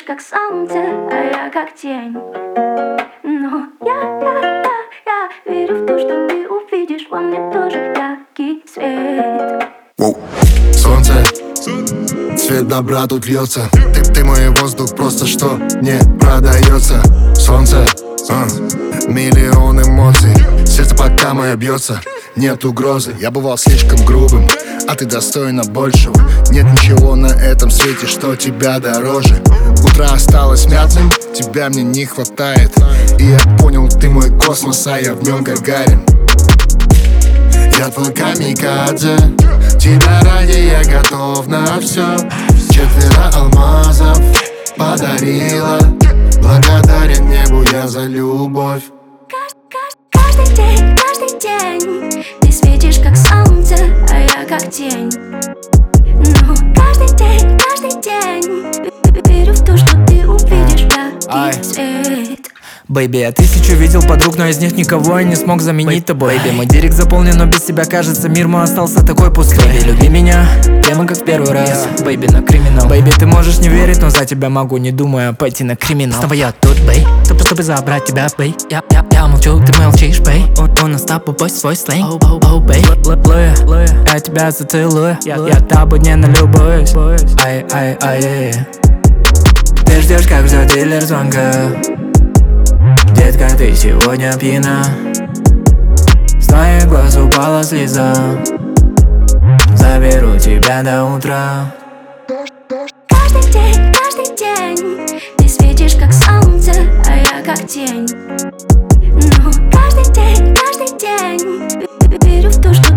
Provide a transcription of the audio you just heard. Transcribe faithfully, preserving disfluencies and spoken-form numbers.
как солнце, а я как тень. Но я, я, я, я верю в то, что ты увидишь во мне тоже яркий свет. Воу. Солнце, цвет добра тут льется. Ты, ты мой воздух, просто что не продается. Солнце, а, миллион эмоций. Сердце пока мое бьется, нет угрозы. Я бывал слишком грубым, а ты достойна большего. Нет ничего на этом свете, что тебя дороже. Утро осталось мятным, тебя мне не хватает. И я понял, ты мой космос, а я в нем Гагарин. Я твой камикадзе, тебя ради я готов на все. Четверо алмазов подарила, благодарен небу я за любовь. Каждый день, каждый день ты светишь как солнце, а я как тень. Но каждый день, каждый день верю в то, что ты увидишь яркий свет. Бэйби, я тысячу видел подруг, но из них никого я не смог заменить тобой. Бэйби, мой директ заполнен, но без тебя, кажется, мир мой остался такой пустой. Бэйби, люби меня, прямо как в первый раз. Бэйби, на криминал. Бэйби, ты можешь не верить, но за тебя могу, не думая, пойти на криминал. Снова я тут, бэй, чтобы, чтобы забрать тебя, бэй. Я, я, я молчу, ты молчишь, бэй. У, у нас с тобой свой сленг, оу, оу, оу, бэй. Луя, я тебя зацелую, я, я тобой не налюбуюсь. Ай, ай, ай, ай. Ты ждешь, как ждет дилер звонка. Детка, ты сегодня пьяна, с твоих глаз упала слеза. Заберу тебя до утра. Каждый день, каждый день ты светишь как солнце, а я как тень. Но каждый день, каждый день верю в то, что